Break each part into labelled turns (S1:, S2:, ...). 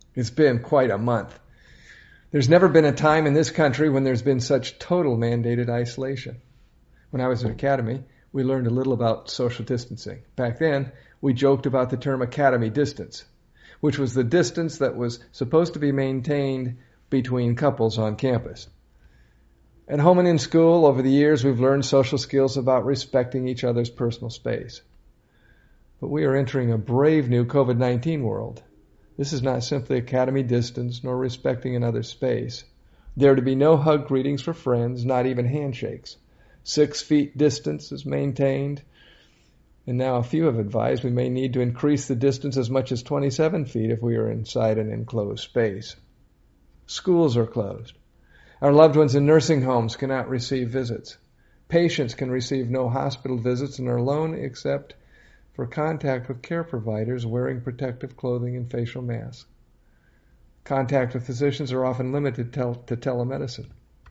S1: It's been quite a month. There's never been a time in this country when there's been such total mandated isolation. When I was at Academy, we learned a little about social distancing. Back then, we joked about the term Academy distance, which was the distance that was supposed to be maintained between couples on campus. At home and in school, over the years, we've learned social skills about respecting each other's personal space. But we are entering a brave new COVID-19 world. This is not simply Academy distance, nor respecting another's space. There are to be no hug greetings for friends, not even handshakes. 6 feet distance is maintained. And now a few have advised we may need to increase the distance as much as 27 feet if we are inside an enclosed space. Schools are closed. Our loved ones in nursing homes cannot receive visits. Patients can receive no hospital visits and are alone except for contact with care providers wearing protective clothing and facial masks. Contact with physicians are often limited to telemedicine.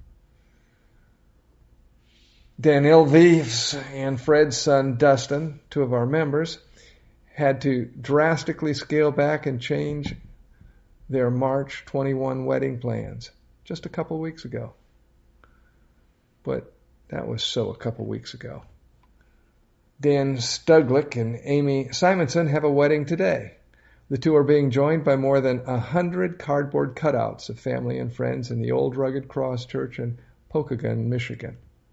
S1: Dan Ilves and Fred's son Dustin, 2 of our members, had to drastically scale back and change their March 21 wedding plans just a couple weeks ago. But that was so a couple weeks ago. Dan Stuglick and Amy Simonson have a wedding today. The 2 are being joined by more than 100 cardboard cutouts of family and friends in the Old Rugged Cross Church in Pokagon, Michigan.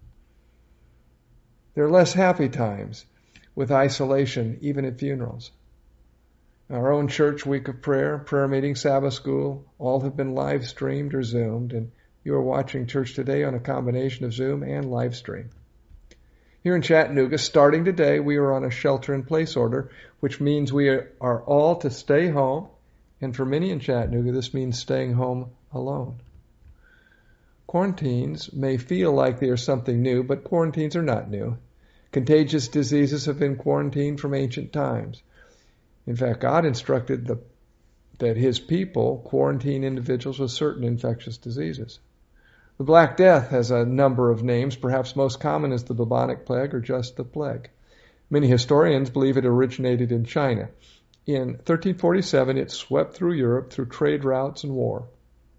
S1: There are less happy times with isolation, even at funerals. Our own church week of prayer meeting, Sabbath school, all have been live streamed or Zoomed, and you are watching church today on a combination of Zoom and live stream. Here in Chattanooga, starting today, we are on a shelter-in-place order, which means we are all to stay home, and for many in Chattanooga, this means staying home alone. Quarantines may feel like they are something new, but quarantines are not new. Contagious diseases have been quarantined from ancient times. In fact, God instructed that His people quarantine individuals with certain infectious diseases. The Black Death has a number of names. Perhaps most common is the bubonic plague or just the plague. Many historians believe it originated in China. In 1347, it swept through Europe through trade routes and war.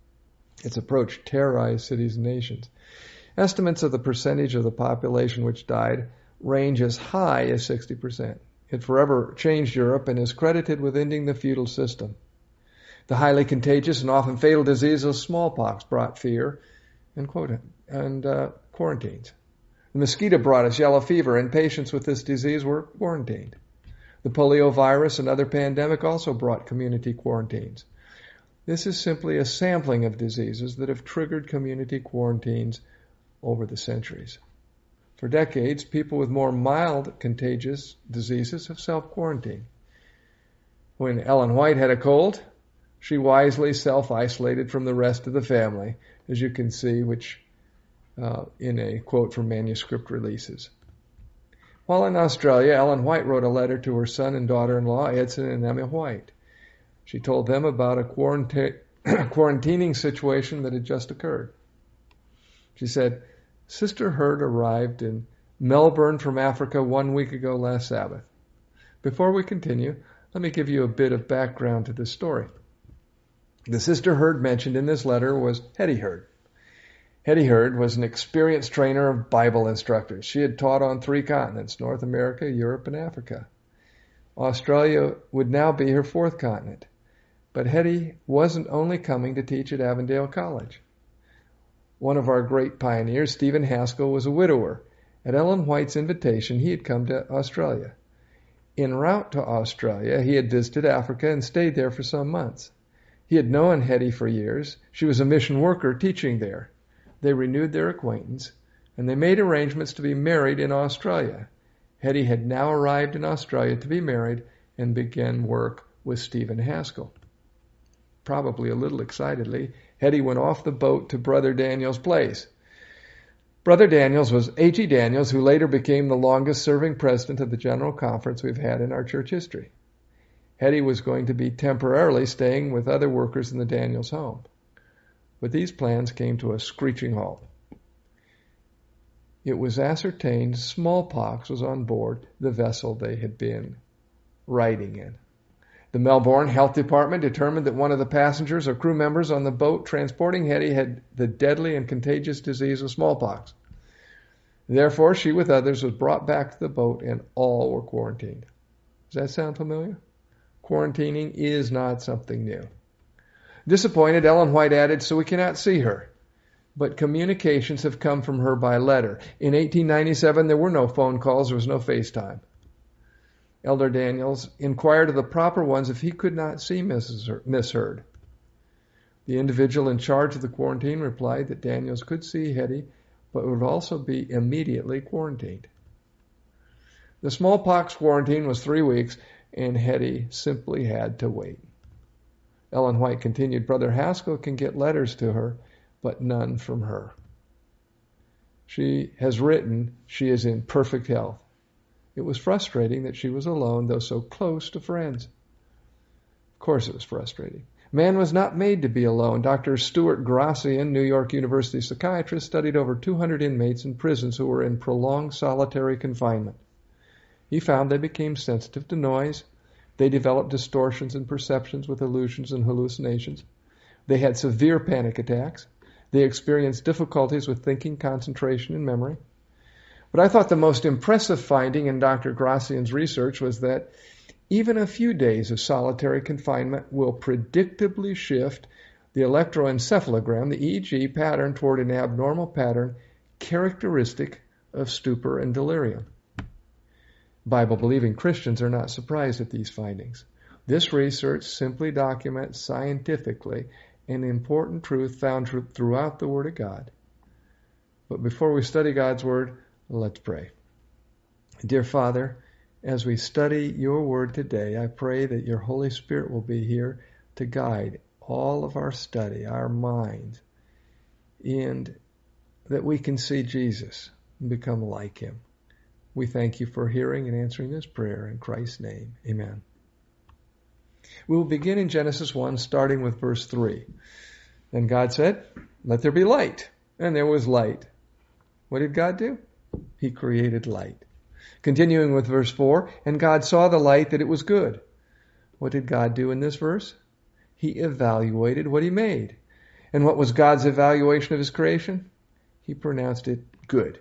S1: Its approach terrorized cities and nations. Estimates of the percentage of the population which died range as high as 60%. It forever changed Europe and is credited with ending the feudal system. The highly contagious and often fatal disease of smallpox brought fear and quarantines. The mosquito brought us yellow fever, and patients with this disease were quarantined. The polio virus and other pandemic also brought community quarantines. This is simply a sampling of diseases that have triggered community quarantines over the centuries. For decades, people with more mild contagious diseases have self-quarantined. When Ellen White had a cold, she wisely self-isolated from the rest of the family, as you can see, which in a quote from manuscript releases. While in Australia, Ellen White wrote a letter to her son and daughter-in-law, Edson and Emma White. She told them about a quarantining situation that had just occurred. She said, "Sister Hurd arrived in Melbourne from Africa 1 week ago last Sabbath. Before we continue, let me give you a bit of background to this story." The Sister Hurd mentioned in this letter was Hetty Hurd. Hetty Hurd was an experienced trainer of Bible instructors. She had taught on 3 continents, North America, Europe, and Africa. Australia would now be her 4th continent. But Hetty wasn't only coming to teach at Avondale College. One of our great pioneers, Stephen Haskell, was a widower. At Ellen White's invitation, he had come to Australia. En route to Australia, he had visited Africa and stayed there for some months. He had known Hetty for years. She was a mission worker teaching there. They renewed their acquaintance, and they made arrangements to be married in Australia. Hetty had now arrived in Australia to be married and began work with Stephen Haskell. Probably a little excitedly, Hetty went off the boat to Brother Daniel's place. Brother Daniels was A.G. Daniels, who later became the longest-serving president of the General Conference we've had in our church history. Hetty was going to be temporarily staying with other workers in the Daniels home. But these plans came to a screeching halt. It was ascertained smallpox was on board the vessel they had been riding in. The Melbourne Health Department determined that one of the passengers or crew members on the boat transporting Hetty had the deadly and contagious disease of smallpox. Therefore, she with others was brought back to the boat and all were quarantined. Does that sound familiar? Quarantining is not something new. Disappointed, Ellen White added, "So we cannot see her. But communications have come from her by letter. In 1897, there were no phone calls, there was no FaceTime." Elder Daniels inquired of the proper ones if he could not see Miss Heard. The individual in charge of the quarantine replied that Daniels could see Hetty, but would also be immediately quarantined. The smallpox quarantine was 3 weeks, and Hetty simply had to wait. Ellen White continued, "Brother Haskell can get letters to her, but none from her. She has written she is in perfect health. It was frustrating that she was alone, though so close to friends." Of course it was frustrating. Man was not made to be alone. Dr. Stuart Grossian, New York University psychiatrist, studied over 200 inmates in prisons who were in prolonged solitary confinement. He found they became sensitive to noise. They developed distortions in perceptions with illusions and hallucinations. They had severe panic attacks. They experienced difficulties with thinking, concentration, and memory. But I thought the most impressive finding in Dr. Grossian's research was that even a few days of solitary confinement will predictably shift the electroencephalogram, the EEG pattern, toward an abnormal pattern characteristic of stupor and delirium. Bible-believing Christians are not surprised at these findings. This research simply documents scientifically an important truth found throughout the Word of God. But before we study God's Word, let's pray. Dear Father, as we study your Word today, I pray that your Holy Spirit will be here to guide all of our study, our minds, and that we can see Jesus and become like him. We thank you for hearing and answering this prayer in Christ's name. Amen. We will begin in Genesis 1, starting with verse 3. Then God said, "Let there be light." And there was light. What did God do? He created light. Continuing with verse 4, and God saw the light that it was good. What did God do in this verse? He evaluated what he made. And what was God's evaluation of his creation? He pronounced it good.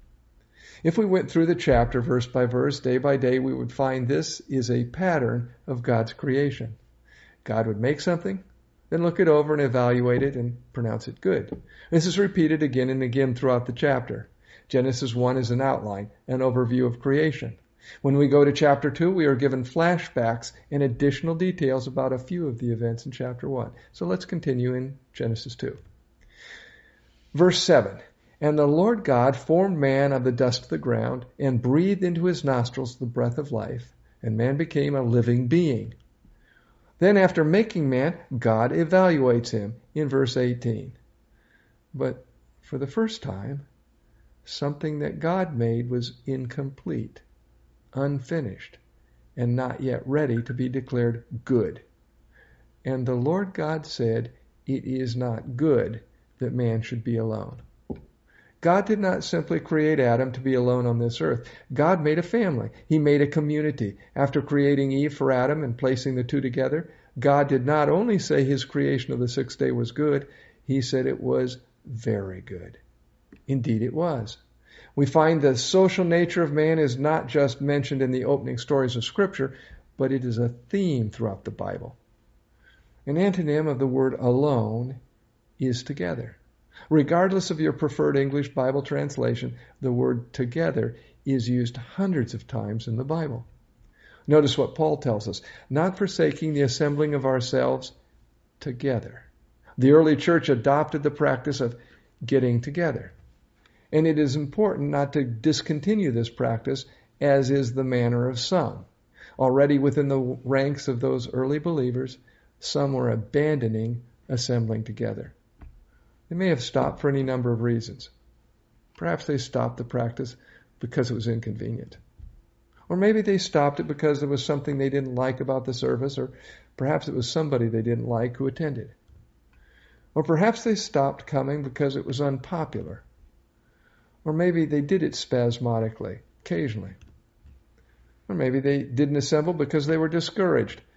S1: If we went through the chapter verse by verse, day by day, we would find this is a pattern of God's creation. God would make something, then look it over and evaluate it and pronounce it good. This is repeated again and again throughout the chapter. Genesis 1 is an outline, an overview of creation. When we go to chapter 2, we are given flashbacks and additional details about a few of the events in chapter 1. So let's continue in Genesis 2. Verse 7. And the Lord God formed man of the dust of the ground and breathed into his nostrils the breath of life, and man became a living being. Then after making man, God evaluates him in verse 18. But for the first time, something that God made was incomplete, unfinished, and not yet ready to be declared good. And the Lord God said, "It is not good that man should be alone." God did not simply create Adam to be alone on this earth. God made a family. He made a community. After creating Eve for Adam and placing the two together, God did not only say his creation of the sixth day was good, he said it was very good. Indeed it was. We find the social nature of man is not just mentioned in the opening stories of Scripture, but it is a theme throughout the Bible. An antonym of the word alone is together. Regardless of your preferred English Bible translation, the word together is used hundreds of times in the Bible. Notice what Paul tells us, not forsaking the assembling of ourselves together. The early church adopted the practice of getting together. And it is important not to discontinue this practice, as is the manner of some. Already within the ranks of those early believers, some were abandoning assembling together. They may have stopped for any number of reasons. Perhaps they stopped the practice because it was inconvenient. Or maybe they stopped it because there was something they didn't like about the service, or perhaps it was somebody they didn't like who attended. Or perhaps they stopped coming because it was unpopular. Or maybe they did it spasmodically, occasionally. Or maybe they didn't assemble because they were discouraged.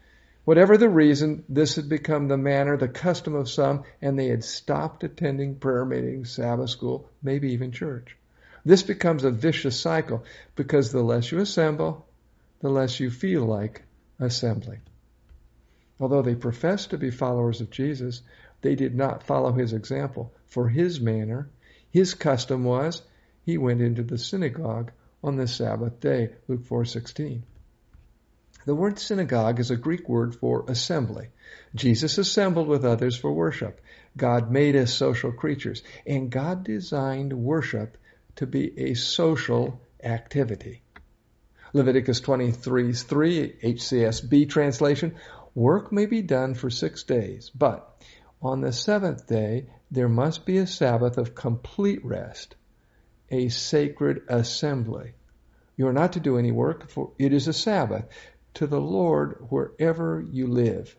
S1: Whatever the reason, this had become the manner, the custom of some, and they had stopped attending prayer meetings, Sabbath school, maybe even church. This becomes a vicious cycle because the less you assemble, the less you feel like assembling. Although they professed to be followers of Jesus, they did not follow his example. For his manner, his custom was, he went into the synagogue on the Sabbath day, Luke 4:16. The word synagogue is a Greek word for assembly. Jesus assembled with others for worship. God made us social creatures, and God designed worship to be a social activity. Leviticus 23:3, HCSB translation, work may be done for 6 days, but on the seventh day there must be a Sabbath of complete rest, a sacred assembly. You are not to do any work, for it is a Sabbath to the Lord wherever you live.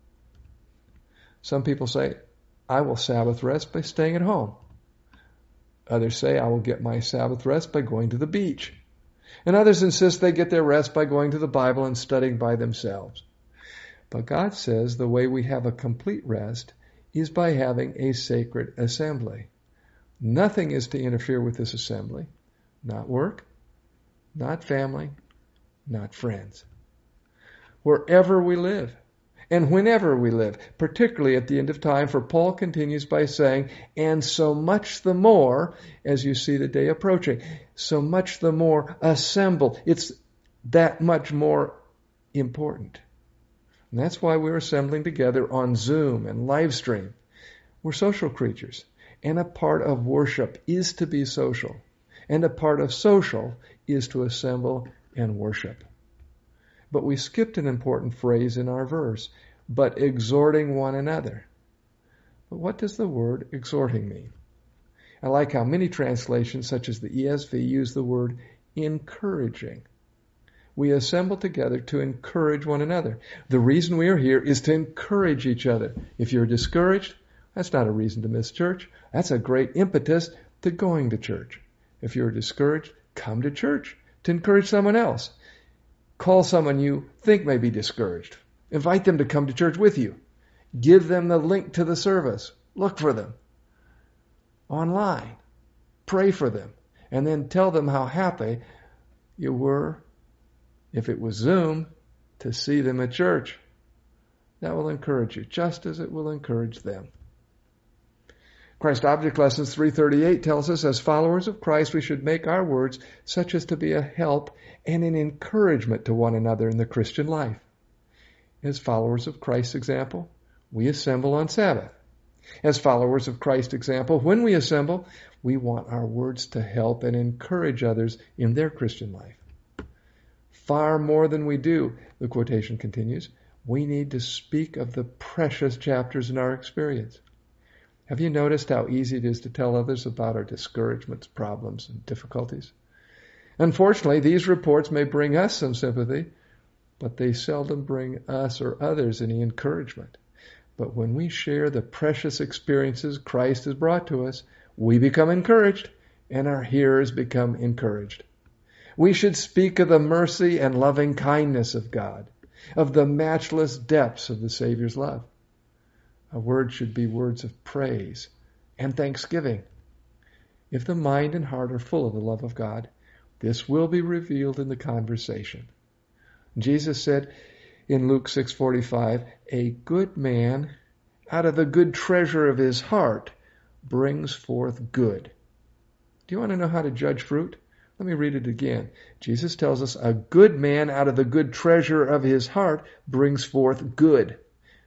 S1: Some people say, I will Sabbath rest by staying at home. Others say, I will get my Sabbath rest by going to the beach. And others insist they get their rest by going to the Bible and studying by themselves. But God says the way we have a complete rest is by having a sacred assembly. Nothing is to interfere with this assembly. Not work, not family, not friends. Wherever we live, and whenever we live, particularly at the end of time, for Paul continues by saying, and so much the more, as you see the day approaching, so much the more assemble. It's that much more important. And that's why we're assembling together on Zoom and live stream. We're social creatures, and a part of worship is to be social, and a part of social is to assemble and worship. But we skipped an important phrase in our verse, but exhorting one another. But what does the word exhorting mean? I like how many translations, such as the ESV, use the word encouraging. We assemble together to encourage one another. The reason we are here is to encourage each other. If you're discouraged, that's not a reason to miss church. That's a great impetus to going to church. If you're discouraged, come to church to encourage someone else. Call someone you think may be discouraged. Invite them to come to church with you. Give them the link to the service. Look for them online. Pray for them. And then tell them how happy you were, if it was Zoom, to see them at church. That will encourage you, just as it will encourage them. Christ Object Lessons 338 tells us, as followers of Christ, we should make our words such as to be a help and an encouragement to one another in the Christian life. As followers of Christ's example, we assemble on Sabbath. As followers of Christ's example, when we assemble, we want our words to help and encourage others in their Christian life. Far more than we do, the quotation continues, we need to speak of the precious chapters in our experience. Have you noticed how easy it is to tell others about our discouragements, problems, and difficulties? Unfortunately, these reports may bring us some sympathy, but they seldom bring us or others any encouragement. But when we share the precious experiences Christ has brought to us, we become encouraged, and our hearers become encouraged. We should speak of the mercy and loving kindness of God, of the matchless depths of the Savior's love. Our words should be words of praise and thanksgiving. If the mind and heart are full of the love of God, this will be revealed in the conversation. Jesus said in Luke 6:45, a good man out of the good treasure of his heart brings forth good. Do you want to know how to judge fruit? Let me read it again. Jesus tells us a good man out of the good treasure of his heart brings forth good.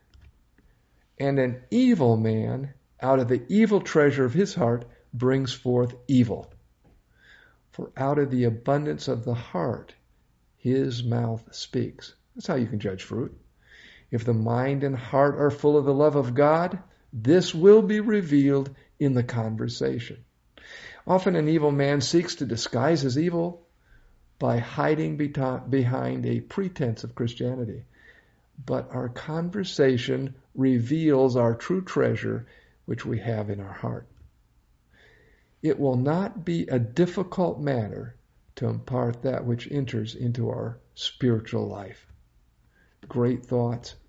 S1: And an evil man out of the evil treasure of his heart brings forth evil. For out of the abundance of the heart, his mouth speaks. That's how you can judge fruit. If the mind and heart are full of the love of God, this will be revealed in the conversation. Often an evil man seeks to disguise his evil by hiding behind a pretense of Christianity. But our conversation reveals our true treasure, which we have in our heart. It will not be a difficult matter to impart that which enters into our spiritual life. Great thoughts,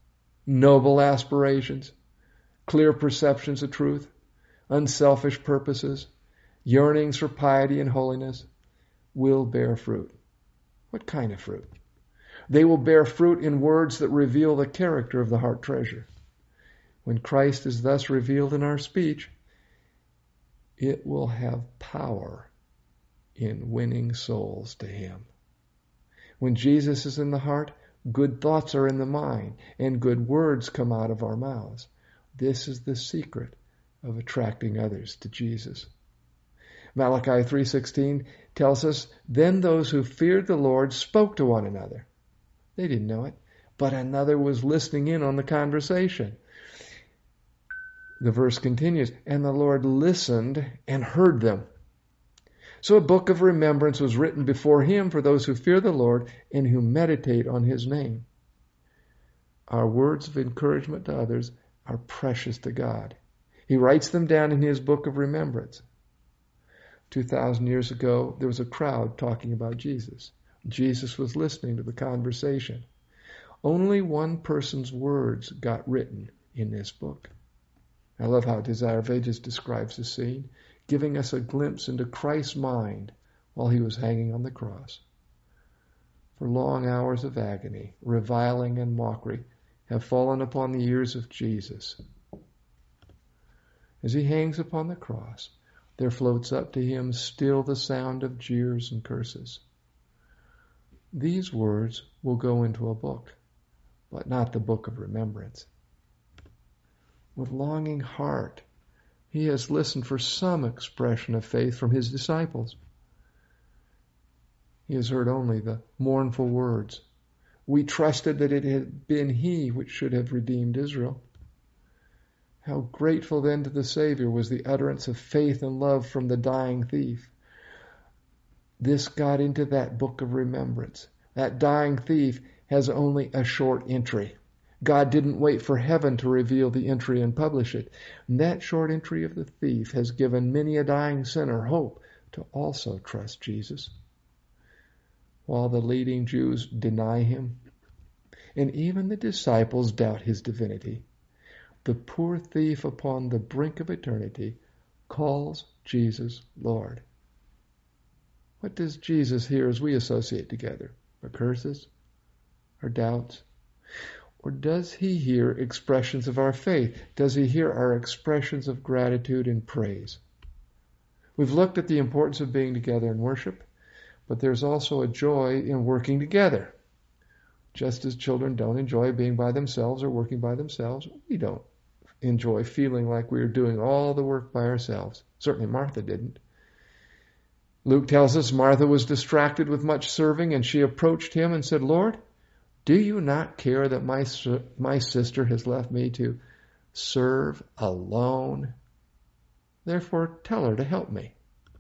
S1: noble aspirations, clear perceptions of truth, unselfish purposes, yearnings for piety and holiness, will bear fruit. What kind of fruit? They will bear fruit in words that reveal the character of the heart treasure. When Christ is thus revealed in our speech, it will have power in winning souls to Him. When Jesus is in the heart, good thoughts are in the mind, and good words come out of our mouths. This is the secret of attracting others to Jesus. Malachi 3:16 tells us, "Then those who feared the Lord spoke to one another." They didn't know it, but another was listening in on the conversation. The verse continues, "And the Lord listened and heard them." So a book of remembrance was written before Him for those who fear the Lord and who meditate on His name. Our words of encouragement to others are precious to God. He writes them down in His book of remembrance. 2,000 years ago, there was a crowd talking about Jesus. Jesus was listening to the conversation. Only one person's words got written in this book. I love how Desire of Ages describes the scene, giving us a glimpse into Christ's mind while He was hanging on the cross. For long hours of agony, reviling and mockery have fallen upon the ears of Jesus. As He hangs upon the cross, there floats up to Him still the sound of jeers and curses. These words will go into a book, but not the book of remembrance. With longing heart, He has listened for some expression of faith from His disciples. He has heard only the mournful words, "We trusted that it had been He which should have redeemed Israel." How grateful then to the Savior was the utterance of faith and love from the dying thief. This got into that book of remembrance. That dying thief has only a short entry. God didn't wait for heaven to reveal the entry and publish it. And that short entry of the thief has given many a dying sinner hope to also trust Jesus. While the leading Jews deny Him, and even the disciples doubt His divinity, the poor thief upon the brink of eternity calls Jesus Lord. What does Jesus hear as we associate together? Our curses? Our doubts? Or does He hear expressions of our faith? Does He hear our expressions of gratitude and praise? We've looked at the importance of being together in worship, but there's also a joy in working together. Just as children don't enjoy being by themselves or working by themselves, we don't enjoy feeling like we are doing all the work by ourselves. Certainly Martha didn't. Luke tells us Martha was distracted with much serving, and she approached Him and said, "Lord, do you not care that my sister has left me to serve alone? Therefore, tell her to help me."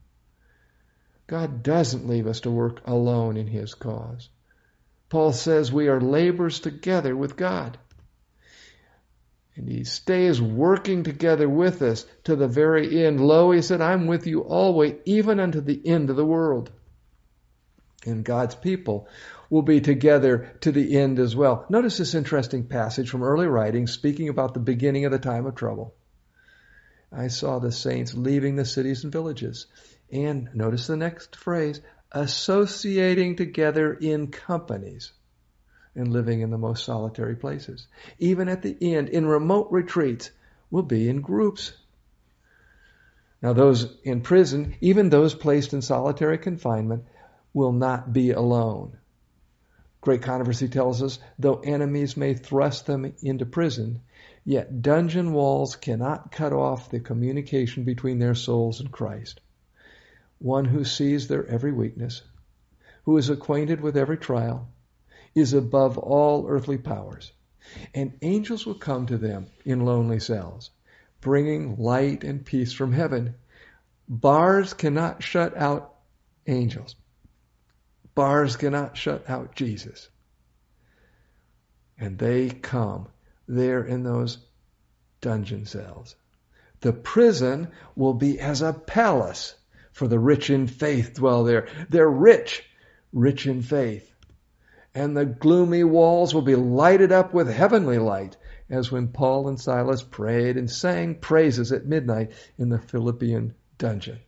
S1: God doesn't leave us to work alone in His cause. Paul says we are laborers together with God. And He stays working together with us to the very end. Lo, He said, "I'm with you always, even unto the end of the world." And God's people will be together to the end as well. Notice this interesting passage from early writings speaking about the beginning of the time of trouble. "I saw the saints leaving the cities and villages." And notice the next phrase, "associating together in companies and living in the most solitary places." Even at the end, in remote retreats, will be in groups. Now those in prison, even those placed in solitary confinement, will not be alone. Great Controversy tells us, though enemies may thrust them into prison, yet dungeon walls cannot cut off the communication between their souls and Christ. One who sees their every weakness, who is acquainted with every trial, is above all earthly powers. And angels will come to them in lonely cells, bringing light and peace from heaven. Bars cannot shut out angels. Bars cannot shut out Jesus. And they come there in those dungeon cells. The prison will be as a palace, for the rich in faith dwell there. They're rich in faith. And the gloomy walls will be lighted up with heavenly light, as when Paul and Silas prayed and sang praises at midnight in the Philippian dungeon.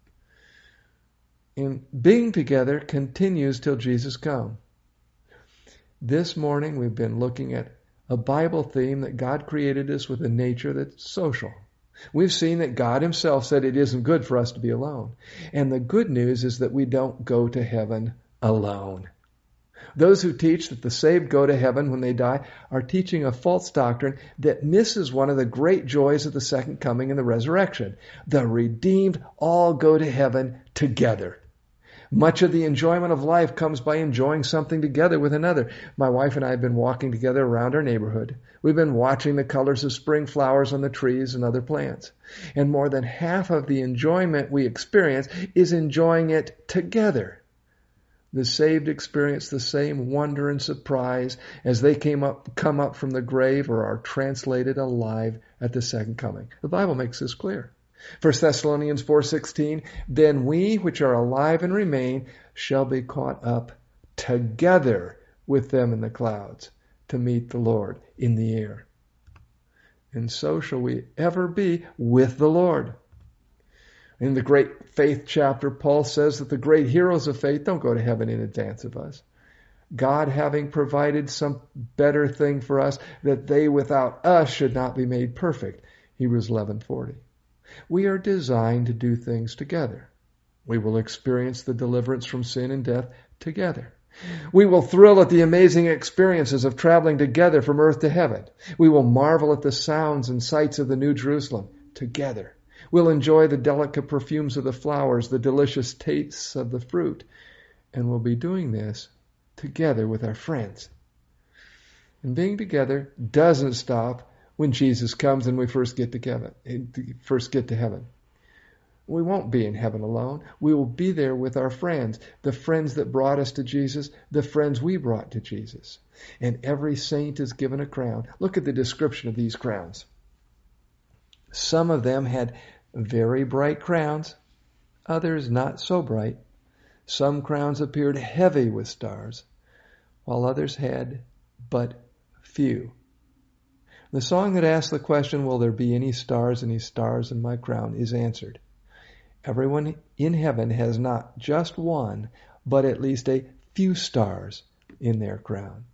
S1: And being together continues till Jesus comes. This morning we've been looking at a Bible theme that God created us with a nature that's social. We've seen that God himself said it isn't good for us to be alone. And the good news is that we don't go to heaven alone. Those who teach that the saved go to heaven when they die are teaching a false doctrine that misses one of the great joys of the second coming and the resurrection. The redeemed all go to heaven together. Much of the enjoyment of life comes by enjoying something together with another. My wife and I have been walking together around our neighborhood. We've been watching the colors of spring flowers on the trees and other plants. And more than half of the enjoyment we experience is enjoying it together. The saved experience the same wonder and surprise as they come up from the grave or are translated alive at the second coming. The Bible makes this clear. 1 Thessalonians 4:16, then we which are alive and remain shall be caught up together with them in the clouds to meet the Lord in the air. And so shall we ever be with the Lord. In the great faith chapter, Paul says that the great heroes of faith don't go to heaven in advance of us. God having provided some better thing for us, that they without us should not be made perfect. Hebrews 11:40. We are designed to do things together. We will experience the deliverance from sin and death together. We will thrill at the amazing experiences of traveling together from earth to heaven. We will marvel at the sounds and sights of the New Jerusalem together. We'll enjoy the delicate perfumes of the flowers, the delicious tastes of the fruit, and we'll be doing this together with our friends. And being together doesn't stop when Jesus comes and we first get to heaven. We won't be in heaven alone. We will be there with our friends, the friends that brought us to Jesus, the friends we brought to Jesus. And every saint is given a crown. Look at the description of these crowns. Some of them had very bright crowns, others not so bright. Some crowns appeared heavy with stars, while others had but few. The song that asks the question, will there be any stars in my crown, is answered. Everyone in heaven has not just one, but at least a few stars in their crown.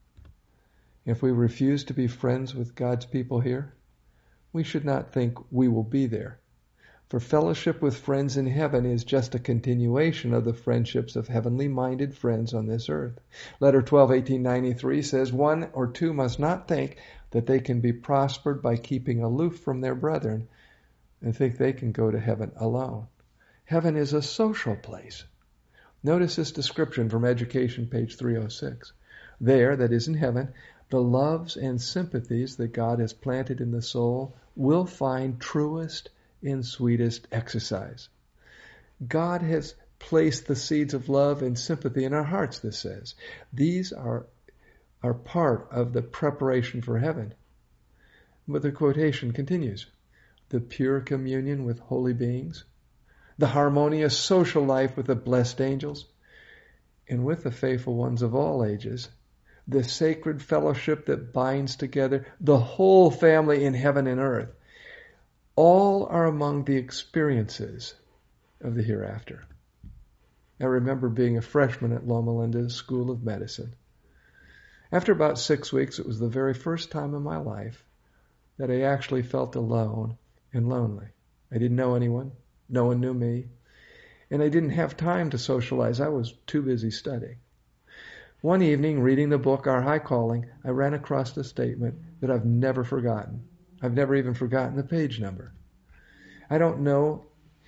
S1: If we refuse to be friends with God's people here, we should not think we will be there. For fellowship with friends in heaven is just a continuation of the friendships of heavenly-minded friends on this earth. Letter 12, 1893 says, one or two must not think that they can be prospered by keeping aloof from their brethren and think they can go to heaven alone. Heaven is a social place. Notice this description from Education, page 306. There, that is in heaven, the loves and sympathies that God has planted in the soul will find truest and sweetest exercise. God has placed the seeds of love and sympathy in our hearts, this says. These are part of the preparation for heaven. But the quotation continues. The pure communion with holy beings, the harmonious social life with the blessed angels, and with the faithful ones of all ages, the sacred fellowship that binds together the whole family in heaven and earth, all are among the experiences of the hereafter. I remember being a freshman at Loma Linda School of Medicine. After about 6 weeks, it was the very first time in my life that I actually felt alone and lonely. I didn't know anyone. No one knew me. And I didn't have time to socialize. I was too busy studying. One evening, reading the book, Our High Calling, I ran across a statement that I've never forgotten. I've never even forgotten the page number. I didn't know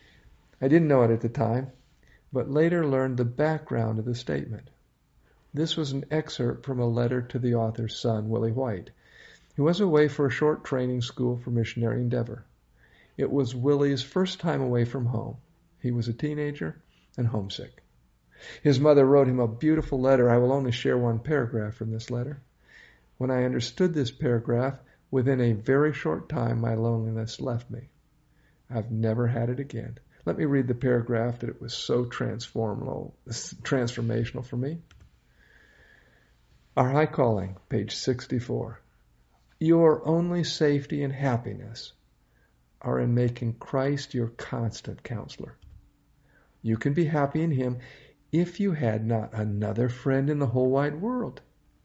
S1: it at the time, but later learned the background of the statement. This was an excerpt from a letter to the author's son, Willie White, who was away for a short training school for missionary endeavor. It was Willie's first time away from home. He was a teenager and homesick. His mother wrote him a beautiful letter. I will only share one paragraph from this letter. When I understood this paragraph, within a very short time my loneliness left me. I've never had it again. Let me read the paragraph that it was so transformational for me. Our High Calling, page 64. Your only safety and happiness are in making Christ your constant counselor. You can be happy in Him if you had not another friend in the whole wide world.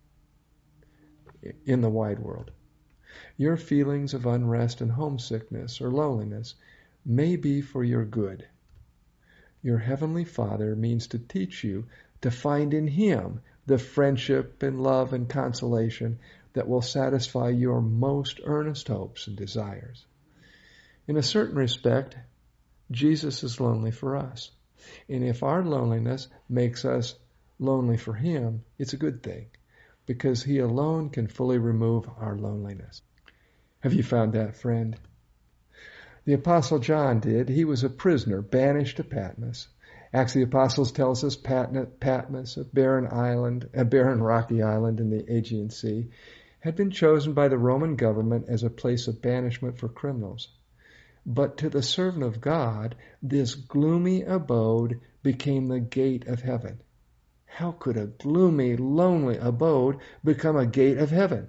S1: In the wide world. Your feelings of unrest and homesickness or loneliness may be for your good. Your Heavenly Father means to teach you to find in Him the friendship and love and consolation that will satisfy your most earnest hopes and desires. In a certain respect, Jesus is lonely for us. And if our loneliness makes us lonely for Him, it's a good thing, because He alone can fully remove our loneliness. Have you found that, friend? The Apostle John did. He was a prisoner, banished to Patmos. Acts of the Apostles tells us Patmos, a barren rocky island in the Aegean Sea, had been chosen by the Roman government as a place of banishment for criminals. But to the servant of God, this gloomy abode became the gate of heaven. How could a gloomy, lonely abode become a gate of heaven?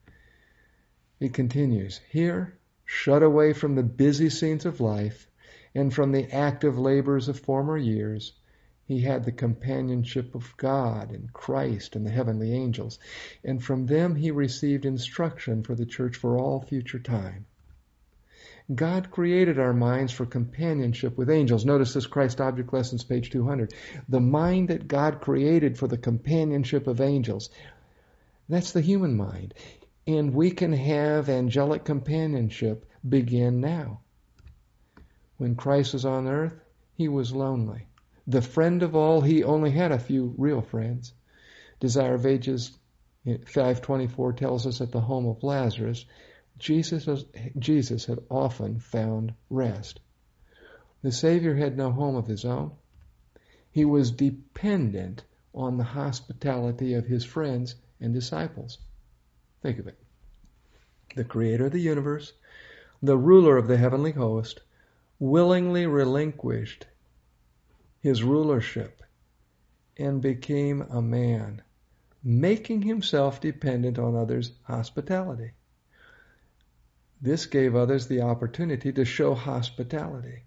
S1: It continues, here, shut away from the busy scenes of life and from the active labors of former years, he had the companionship of God and Christ and the heavenly angels, and from them he received instruction for the church for all future time. God created our minds for companionship with angels. Notice this Christ Object Lessons, page 200. The mind that God created for the companionship of angels, that's the human mind. And we can have angelic companionship begin now. When Christ was on earth, he was lonely. The friend of all, he only had a few real friends. Desire of Ages 5:24 tells us at the home of Lazarus, Jesus had often found rest. The Savior had no home of his own. He was dependent on the hospitality of his friends and disciples. Think of it. The creator of the universe, the ruler of the heavenly host, willingly relinquished his rulership and became a man, making himself dependent on others' hospitality. This gave others the opportunity to show hospitality.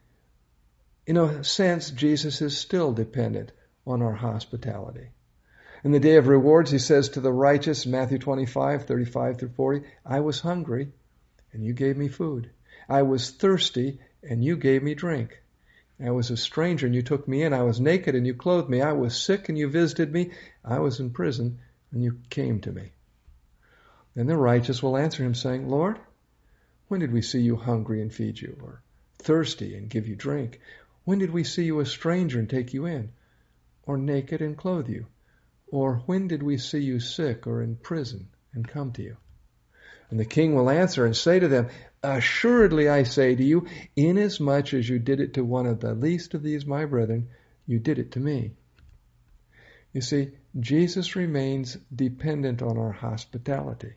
S1: In a sense, Jesus is still dependent on our hospitality. In the day of rewards, he says to the righteous, Matthew 25:35-40, I was hungry, and you gave me food. I was thirsty, and you gave me drink. I was a stranger, and you took me in. I was naked, and you clothed me. I was sick, and you visited me. I was in prison, and you came to me. Then the righteous will answer him, saying, Lord, when did we see you hungry and feed you, or thirsty and give you drink? When did we see you a stranger and take you in, or naked and clothe you? Or when did we see you sick or in prison and come to you? And the king will answer and say to them, Assuredly I say to you, inasmuch as you did it to one of the least of these my brethren, you did it to me. You see, Jesus remains dependent on our hospitality.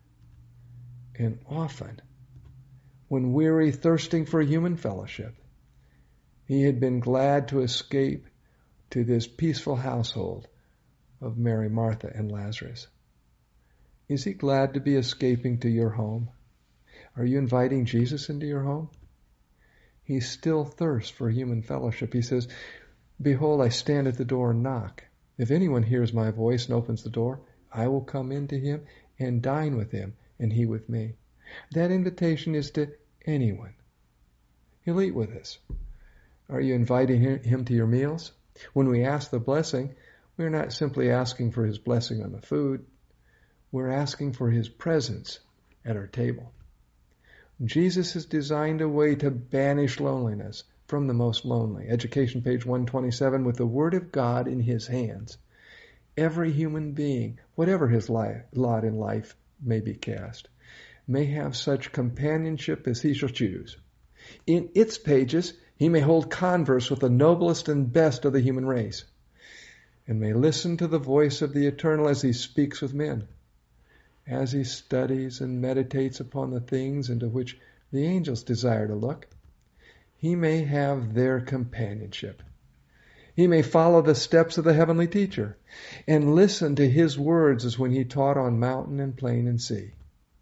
S1: And often, when weary, thirsting for human fellowship, he had been glad to escape to this peaceful household of Mary, Martha, and Lazarus. Is he glad to be escaping to your home? Are you inviting Jesus into your home? He still thirsts for human fellowship. He says, Behold, I stand at the door and knock. If anyone hears my voice and opens the door, I will come in to him and dine with him, and he with me. That invitation is to anyone. He'll eat with us. Are you inviting him to your meals? When we ask the blessing, we're not simply asking for his blessing on the food. We're asking for his presence at our table. Jesus has designed a way to banish loneliness from the most lonely. Education, page 127, with the Word of God in his hands. Every human being, whatever his lot in life may be cast, may have such companionship as he shall choose. In its pages, he may hold converse with the noblest and best of the human race, and may listen to the voice of the Eternal as he speaks with men, as he studies and meditates upon the things into which the angels desire to look. He may have their companionship. He may follow the steps of the heavenly teacher and listen to his words as when he taught on mountain and plain and sea.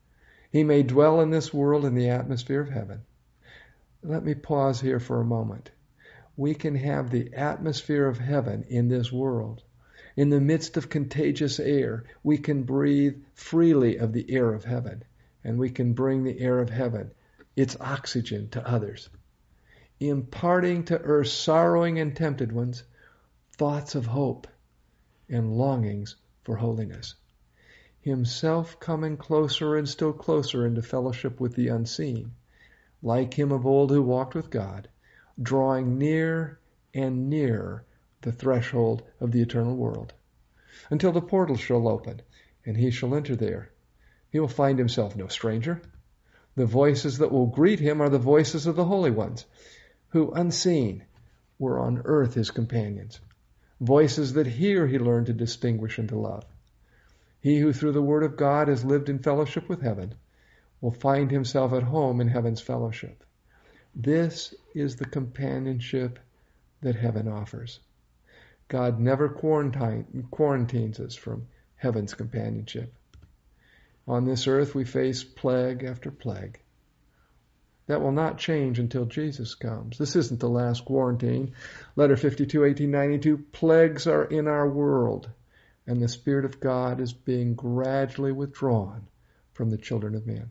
S1: He may dwell in this world in the atmosphere of heaven. Let me pause here for a moment. We can have the atmosphere of heaven in this world. In the midst of contagious air, we can breathe freely of the air of heaven, and we can bring the air of heaven, its oxygen, to others, imparting to earth's sorrowing and tempted ones thoughts of hope and longings for holiness. Himself coming closer and still closer into fellowship with the unseen, like him of old who walked with God, drawing near and nearer the threshold of the eternal world, until the portal shall open, and he shall enter there. He will find himself no stranger. The voices that will greet him are the voices of the holy ones, who, unseen, were on earth his companions. Voices that here he learned to distinguish and to love. He who through the word of God has lived in fellowship with heaven will find himself at home in heaven's fellowship. This is the companionship that heaven offers. God never quarantines us from heaven's companionship. On this earth we face plague after plague. That will not change until Jesus comes. This isn't the last quarantine. Letter 52, 1892, plagues are in our world, and the Spirit of God is being gradually withdrawn from the children of men.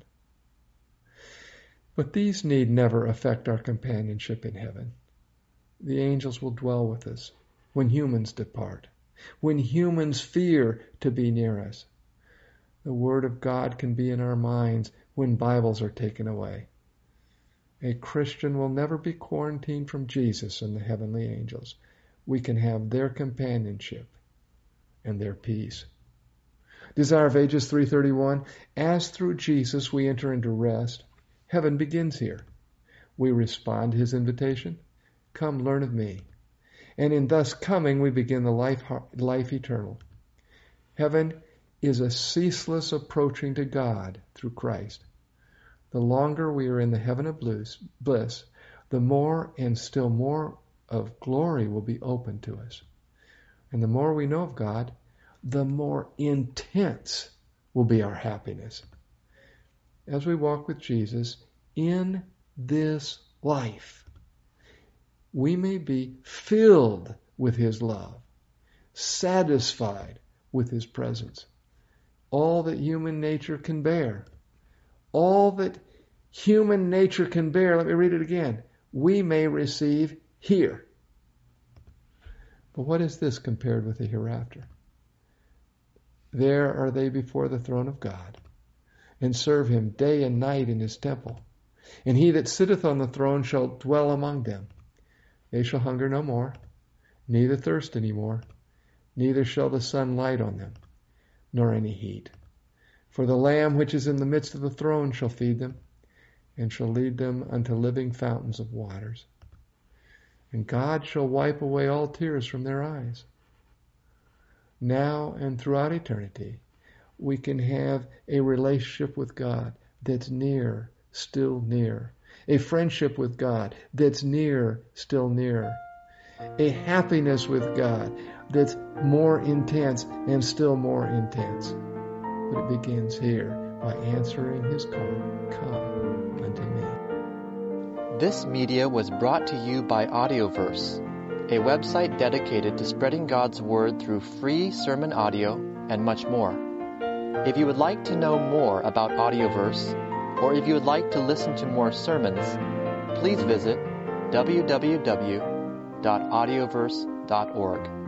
S1: But these need never affect our companionship in heaven. The angels will dwell with us when humans depart, when humans fear to be near us. The Word of God can be in our minds when Bibles are taken away. A Christian will never be quarantined from Jesus and the heavenly angels. We can have their companionship and their peace. Desire of Ages 3:31, as through Jesus we enter into rest, heaven begins here. We respond to his invitation. Come, learn of me. And in thus coming, we begin the life eternal. Heaven is a ceaseless approaching to God through Christ. The longer we are in the heaven of bliss, the more and still more of glory will be open to us. And the more we know of God, the more intense will be our happiness. As we walk with Jesus in this life, we may be filled with his love, satisfied with his presence. All that human nature can bear. All that human nature can bear, let me read it again, we may receive here. But what is this compared with the hereafter? There are they before the throne of God, and serve him day and night in his temple. And he that sitteth on the throne shall dwell among them. They shall hunger no more, neither thirst any more, neither shall the sun light on them, nor any heat. For the Lamb which is in the midst of the throne shall feed them, and shall lead them unto living fountains of waters. And God shall wipe away all tears from their eyes. Now and throughout eternity, we can have a relationship with God that's near, still near. A friendship with God that's near, still near. A happiness with God that's more intense and still more intense. But it begins here by answering his call, come unto me.
S2: This media was brought to you by Audioverse, a website dedicated to spreading God's Word through free sermon audio and much more. If you would like to know more about Audioverse, or if you would like to listen to more sermons, please visit www.audioverse.org.